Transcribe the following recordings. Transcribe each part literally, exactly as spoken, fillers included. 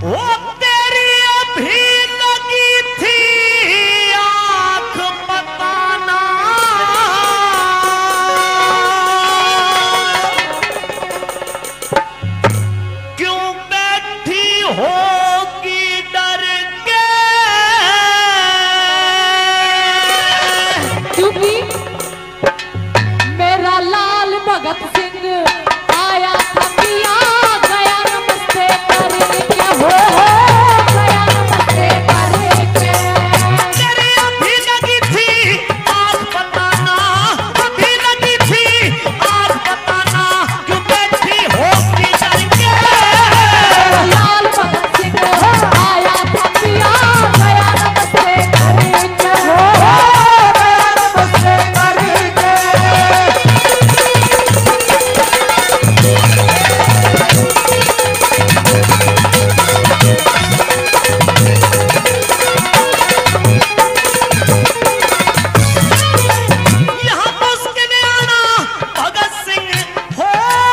वो तेरी अभी लगी थी आंख बताना, क्यों बैठी होगी डर के, क्योंकि मेरा लाल भगत सिंह आया था पिया गया नमस्ते करके, हो गया नमस्ते करके। तेरी अभी लगी थी आंख बताना, अभी लगी थी आंख बताना, क्यों बैठी होगी डर के। लाल भगत सिंह आया था पिया गया नमस्ते करके, हो गया नमस्ते करके। यहाँ मुस्किन आना भगत सिंह हो,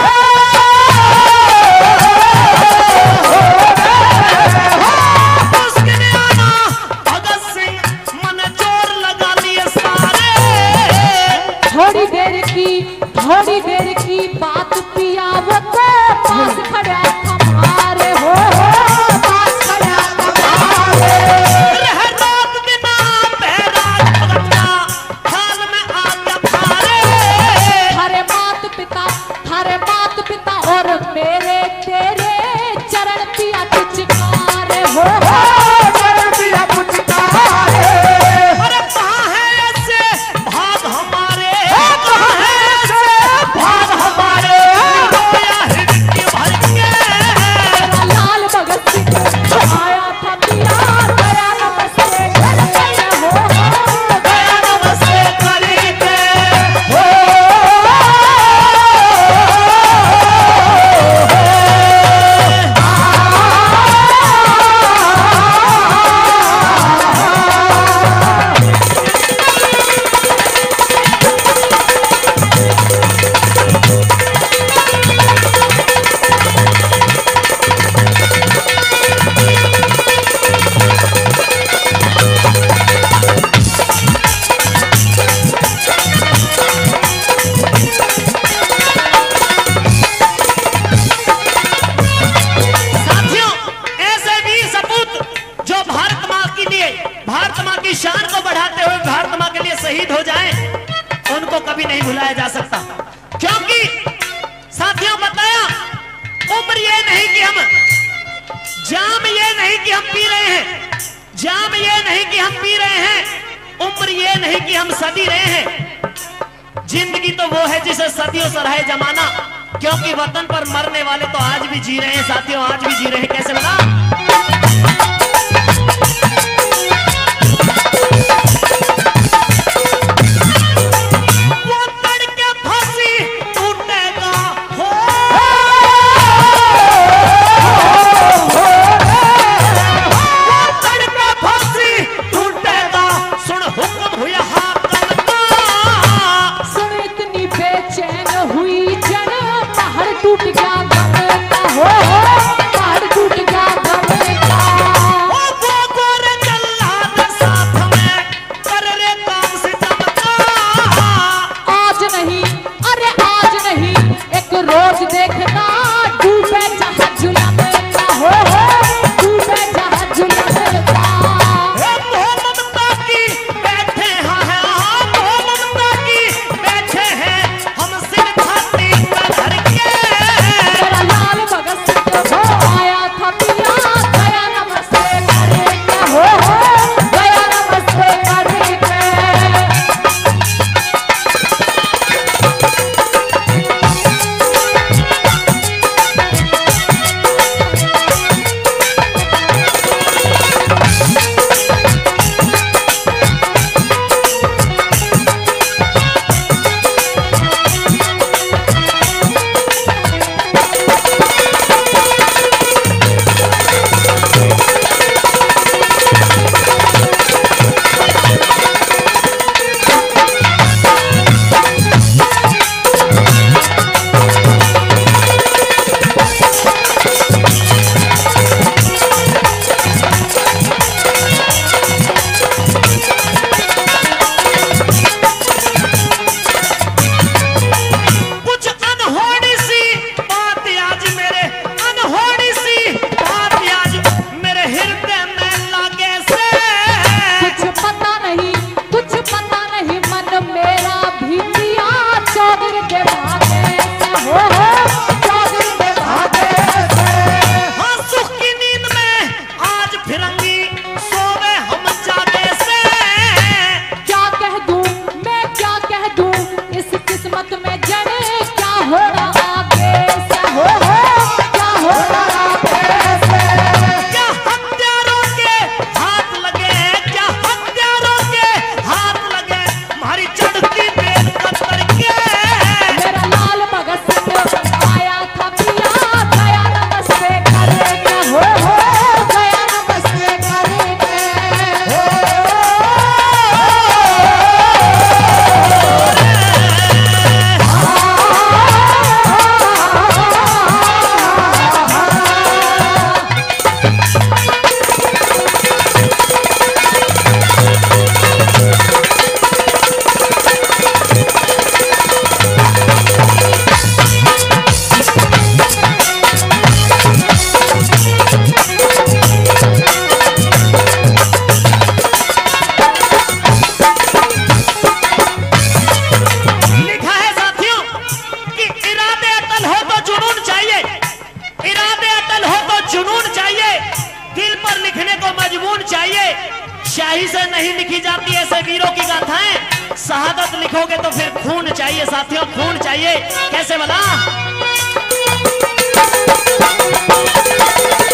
मुस्किन आना भगत सिंह, मन जोर लगा लिए सारे। थोड़ी देर की थोड़ी देर की बात पिया वो तो पास खड़ा हमारे, हो पास खड़ा हमारे। रह रात बिना बहराज भगत का, हाल में आ गया थारे। थारे मात पिता थारे मात पिता और मेरे तेरे चरण पिया पुचकारे, हो चरण पिया पुचकारे। अरे कहाँ है ऐसे भाग हमारे, कहाँ है ऐसे भाग हमारे, रोया हिड़की भर के। मेरा लाल भगत सिंह आया था पिया गया नमस्ते करके, हो गया नमस्ते करके, हो। साथियों, ऐसे वीर सपूत जो भारत माँ के लिए, भारत माँ की शान को बढ़ाते हुए भारत माँ के लिए शहीद हो जाएं, उनको कभी नहीं भुलाया जा सकता। क्योंकि साथियों बताया, उम्र ये नहीं कि हम जाम ये नहीं कि हम पी रहे हैं, जाम ये नहीं कि हम पी रहे हैं, उम्र ये नहीं कि हम सदी रहे हैं। जिंदगी तो वो है जिसे सदियों सराहे जमाना, क्योंकि वतन पर मरने वाले तो आज भी जी रहे हैं साथियों, आज भी जी रहे हैं। कैसे बना? वो तड़के फांसी टूटेगा, हो वो तड़के फांसी टूटेगा, सुन हुक्म हुआ हाकम का। सुन इतनी बेचैन हुई जन, पहाड़ टूट गया गगन का, हो पहाड़ टूट चाहिए, शाही से नहीं लिखी जाती ऐसे वीरों की गाथाएं। शहादत लिखोगे तो फिर खून चाहिए साथियों, खून चाहिए। कैसे बना?